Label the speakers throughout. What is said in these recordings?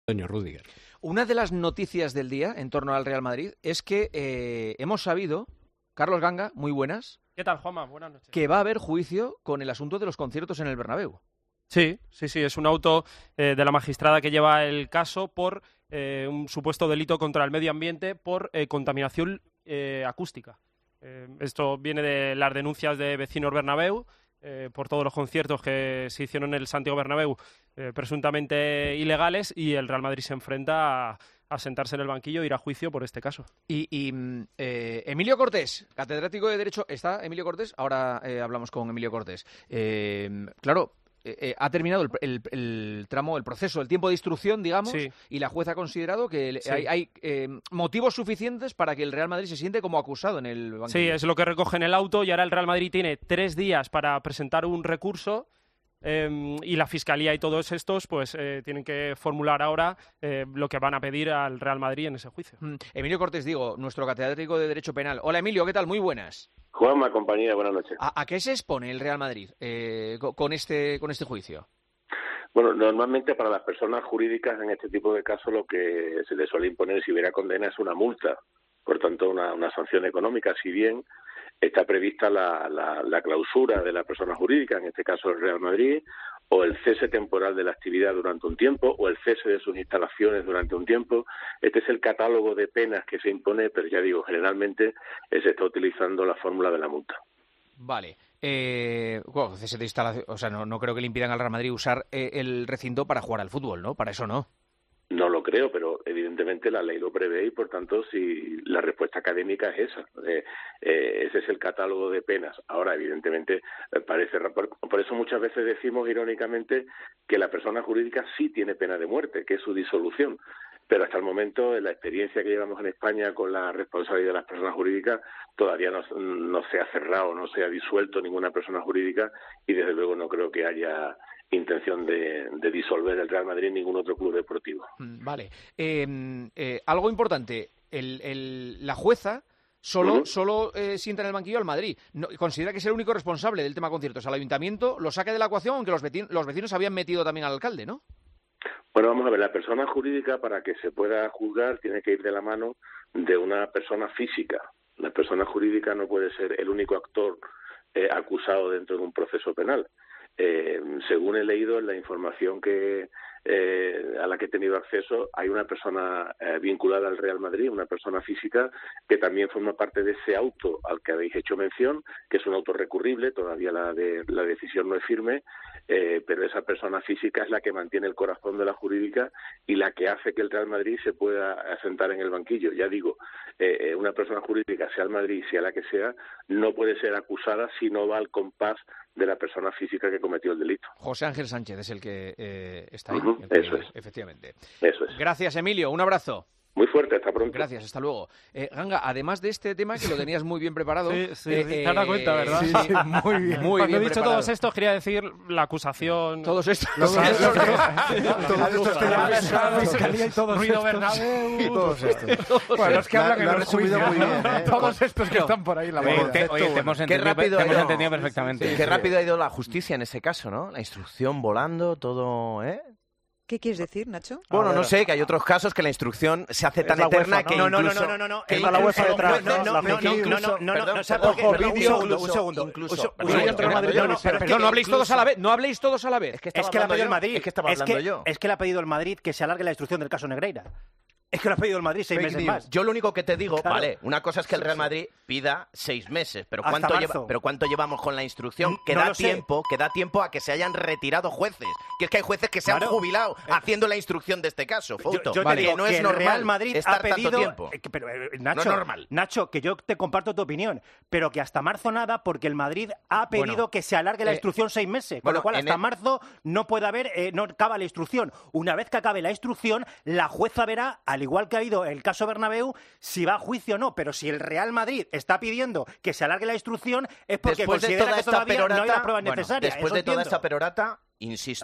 Speaker 1: Antonio Rüdiger.
Speaker 2: Una de las noticias del día en torno al Real Madrid es que hemos sabido, Carlos Ganga, muy buenas.
Speaker 3: ¿Qué tal, Juanma? Buenas noches.
Speaker 2: Que va a haber juicio con el asunto de los conciertos en el Bernabéu.
Speaker 3: Sí, es un auto de la magistrada que lleva el caso por un supuesto delito contra el medio ambiente por contaminación acústica. Esto viene de las denuncias de vecinos Bernabéu por todos los conciertos que se hicieron en el Santiago Bernabéu presuntamente ilegales, y el Real Madrid se enfrenta a sentarse en el banquillo e ir a juicio por este caso.
Speaker 2: Y Emilio Cortés, catedrático de Derecho, ¿está Emilio Cortés? Ahora hablamos con Emilio Cortés. Claro, ha terminado el tramo, el proceso, el tiempo de instrucción, digamos,
Speaker 3: sí.
Speaker 2: Y la jueza ha considerado que
Speaker 3: sí.
Speaker 2: hay motivos suficientes para que el Real Madrid se siente como acusado en el banquillo.
Speaker 3: Sí, es lo que recoge en el auto, y ahora el Real Madrid tiene 3 días para presentar un recurso. Y la Fiscalía y todos estos pues tienen que formular ahora lo que van a pedir al Real Madrid en ese juicio.
Speaker 2: Emilio Cortés, nuestro catedrático de Derecho Penal. Hola, Emilio, ¿qué tal? Muy buenas.
Speaker 4: Juanma, compañía, buenas noches.
Speaker 2: ¿A qué se expone el Real Madrid con este juicio?
Speaker 4: Bueno, normalmente para las personas jurídicas en este tipo de casos lo que se les suele imponer, si hubiera condena, es una multa, por tanto una sanción económica, si bien está prevista la clausura de la persona jurídica, en este caso el Real Madrid, o el cese temporal de la actividad durante un tiempo, o el cese de sus instalaciones durante un tiempo. Este es el catálogo de penas que se impone, pero ya digo, generalmente se está utilizando la fórmula de la multa.
Speaker 2: Vale. Cese de instalación, o sea, no creo que le impidan al Real Madrid usar el recinto para jugar al fútbol, ¿no? Para eso no.
Speaker 4: No lo creo, pero evidentemente la ley lo prevé y, por tanto, si la respuesta académica es esa. Ese es el catálogo de penas. Ahora, evidentemente, parece... Por eso muchas veces decimos, irónicamente, que la persona jurídica sí tiene pena de muerte, que es su disolución. Pero hasta el momento, en la experiencia que llevamos en España con la responsabilidad de las personas jurídicas, todavía no se ha cerrado, no se ha disuelto ninguna persona jurídica, y desde luego no creo que haya intención de disolver el Real Madrid en ningún otro club deportivo.
Speaker 2: Vale. Algo importante, la jueza solo sienta en el banquillo al Madrid. Considera que es el único responsable del tema conciertos. Al ayuntamiento lo saca de la ecuación, aunque los vecinos habían metido también al alcalde, ¿no?
Speaker 4: Bueno, vamos a ver, la persona jurídica, para que se pueda juzgar, tiene que ir de la mano de una persona física. La persona jurídica no puede ser el único actor acusado dentro de un proceso penal. Según he leído en la información a la que he tenido acceso, hay una persona vinculada al Real Madrid, una persona física que también forma parte de ese auto al que habéis hecho mención, que es un auto recurrible, todavía la decisión no es firme, pero esa persona física es la que mantiene el corazón de la jurídica y la que hace que el Real Madrid se pueda asentar en el banquillo. Ya digo, una persona jurídica, sea el Madrid, sea la que sea, no puede ser acusada si no va al compás de la persona física que cometió el delito.
Speaker 2: José Ángel Sánchez es el que está ahí.
Speaker 4: Eso es.
Speaker 2: Efectivamente.
Speaker 4: Eso es.
Speaker 2: Gracias, Emilio. Un abrazo.
Speaker 4: Muy fuerte, hasta pronto.
Speaker 2: Gracias, hasta luego. Ganga, además de este tema, que lo tenías muy bien preparado...
Speaker 3: Sí, te das cuenta, ¿verdad?
Speaker 2: Sí, muy bien. Muy
Speaker 3: Cuando
Speaker 2: bien
Speaker 3: he dicho
Speaker 2: preparado.
Speaker 3: todos estos, quería decir la acusación...
Speaker 2: Todos estos.
Speaker 5: La Fiscalía y todos
Speaker 3: Ruido
Speaker 5: estos.
Speaker 3: Bernabéu...
Speaker 5: Y todos estos. Bueno, los que hablan en el juicio, muy bien, todos estos que están por ahí.
Speaker 6: Oye, te hemos entendido perfectamente.
Speaker 7: Sí. Qué rápido ha ido la justicia en ese caso, ¿no? La instrucción volando, todo,
Speaker 8: ¿Qué quieres decir, Nacho?
Speaker 7: Bueno, no sé, que hay otros casos que la instrucción se hace tan eterna que incluso...
Speaker 5: No. Está la UEFA detrás. Un segundo.
Speaker 2: Perdón, no habléis todos a la vez. No habléis todos a la vez.
Speaker 5: Es que la ha pedido el Madrid.
Speaker 7: Es que estaba hablando yo.
Speaker 5: Es que le ha pedido el Madrid que se alargue la instrucción del caso Negreira. Es que lo ha pedido el Madrid 6 meses más.
Speaker 7: Yo lo único que te digo,
Speaker 5: Claro.
Speaker 7: vale, una cosa es que el Real Madrid pida 6 meses, pero
Speaker 5: Hasta
Speaker 7: ¿cuánto
Speaker 5: marzo.
Speaker 7: ¿cuánto llevamos con la instrucción? Que
Speaker 5: No
Speaker 7: da
Speaker 5: lo sé.
Speaker 7: tiempo a que se hayan retirado jueces. Que es que hay jueces que se han jubilado haciendo la instrucción de este caso, Fouto.
Speaker 5: Yo te digo
Speaker 7: no
Speaker 5: que
Speaker 7: es
Speaker 5: el
Speaker 7: normal
Speaker 5: Real Madrid
Speaker 7: estar
Speaker 5: ha pedido...
Speaker 7: tanto tiempo.
Speaker 5: Pero, Nacho,
Speaker 7: no es normal.
Speaker 5: Nacho, que yo te comparto tu opinión, pero que hasta marzo nada, porque el Madrid ha pedido que se alargue la instrucción 6 meses, con lo cual hasta marzo no puede haber, no acaba la instrucción. Una vez que acabe la instrucción, la jueza verá, al igual que ha ido el caso Bernabéu, si va a juicio o no, pero si el Real Madrid está pidiendo que se alargue la instrucción es porque
Speaker 7: Después de
Speaker 5: considera
Speaker 7: toda
Speaker 5: que
Speaker 7: esta
Speaker 5: todavía no hay
Speaker 7: perorata,
Speaker 5: las pruebas necesarias.
Speaker 7: después
Speaker 5: Eso
Speaker 7: de toda
Speaker 5: entiendo.
Speaker 7: esta perorata, insisto,
Speaker 5: Claro.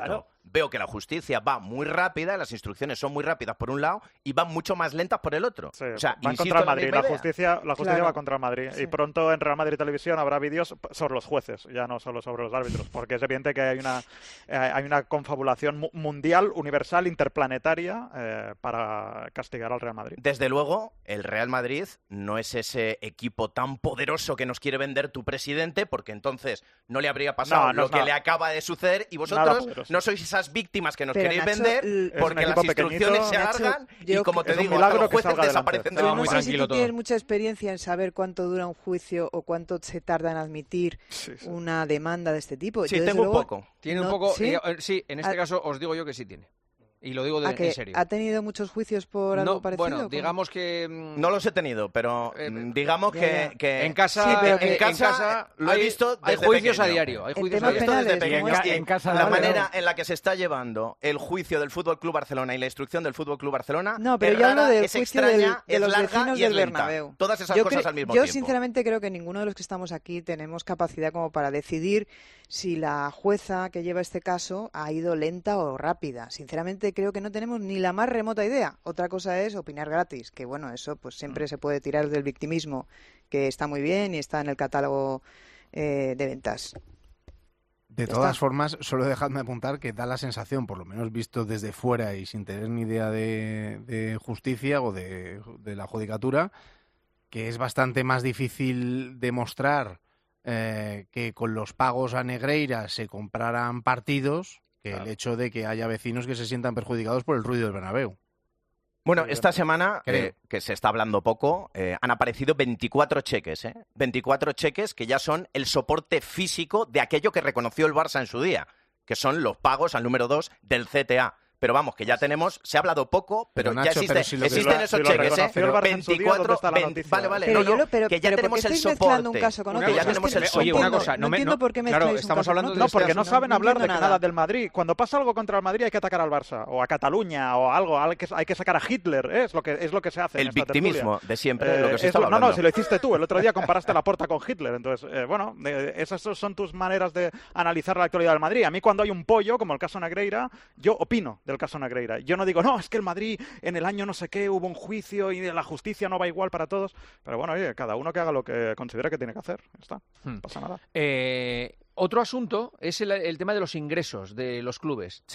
Speaker 7: veo que la justicia va muy rápida, las instrucciones son muy rápidas por un lado y van mucho más lentas por el otro.
Speaker 1: Sí,
Speaker 7: o sea,
Speaker 1: van contra el Madrid, la justicia
Speaker 8: claro.
Speaker 1: va contra el Madrid. Sí. Y pronto en Real Madrid Televisión habrá vídeos sobre los jueces, ya no solo sobre los árbitros, porque es evidente que hay una confabulación mundial, universal, interplanetaria para castigar al Real Madrid.
Speaker 7: Desde luego, el Real Madrid no es ese equipo tan poderoso que nos quiere vender tu presidente, porque entonces no le habría pasado lo que le acaba de suceder y vosotros no sois esas víctimas que nos queréis vender porque las instrucciones se alargan y, como te digo, hasta los jueces desaparecen de
Speaker 8: no sé si tú tienes mucha experiencia en saber cuánto dura un juicio o cuánto se tarda en admitir una demanda de este tipo.
Speaker 7: Sí, tengo un poco.
Speaker 2: Tiene un poco. Sí, en este caso os digo yo que sí tiene. Y lo digo en serio.
Speaker 8: ¿Ha tenido muchos juicios por algo parecido?
Speaker 2: Bueno, digamos que...
Speaker 7: No los he tenido, pero digamos que
Speaker 2: en casa, en casa
Speaker 7: lo he visto desde
Speaker 2: hay juicios
Speaker 7: pequeño.
Speaker 2: a diario. Hay juicios a
Speaker 7: diario. Desde pequeño.
Speaker 6: En casa
Speaker 7: la manera en la que se está llevando el juicio del Fútbol Club Barcelona y la instrucción del Fútbol Club Barcelona
Speaker 8: pero yo hablo del juicio de los
Speaker 7: larga
Speaker 8: vecinos
Speaker 7: y es
Speaker 8: del
Speaker 7: lenta.
Speaker 8: Bernabéu.
Speaker 7: Todas esas cosas al mismo tiempo.
Speaker 8: Yo sinceramente creo que ninguno de los que estamos aquí tenemos capacidad como para decidir si la jueza que lleva este caso ha ido lenta o rápida. Sinceramente creo que no tenemos ni la más remota idea. Otra cosa es opinar gratis, que bueno, eso pues siempre se puede tirar del victimismo, que está muy bien y está en el catálogo de ventas.
Speaker 9: De todas formas, solo dejadme apuntar que da la sensación, por lo menos visto desde fuera y sin tener ni idea de justicia o de la judicatura, que es bastante más difícil demostrar que con los pagos a Negreira se compraran partidos que el hecho de que haya vecinos que se sientan perjudicados por el ruido del Bernabéu.
Speaker 7: Bueno, esta semana, que se está hablando poco, han aparecido 24 cheques, 24 cheques que ya son el soporte físico de aquello que reconoció el Barça en su día, que son los pagos al número 2 del CTA. Pero vamos, que ya tenemos, se ha hablado poco, pero Nacho, ya existen esos cheques, 24, que ya tenemos el soporte.
Speaker 8: Un caso con otro.
Speaker 7: Que ya tenemos el soporte.
Speaker 2: Oye, una cosa,
Speaker 8: no entiendo por qué mezcláis
Speaker 2: estamos hablando de
Speaker 1: porque no saben hablar de nada del Madrid. Cuando pasa algo contra el Madrid hay que atacar al Barça, o a Cataluña, o algo, hay que sacar a Hitler, es lo que se hace.
Speaker 7: El victimismo de siempre, lo que se estaba hablando.
Speaker 1: No, si lo hiciste tú, el otro día comparaste Laporta con Hitler, entonces, esas son tus maneras de analizar la actualidad del Madrid. A mí cuando hay un pollo, como el caso Negreira, yo opino del caso Negreira. Yo no digo, no, es que el Madrid en el año no sé qué hubo un juicio y la justicia no va igual para todos. Pero bueno, oye, cada uno que haga lo que considere que tiene que hacer. Ya está, no pasa nada.
Speaker 2: Otro asunto es el tema de los ingresos de los clubes.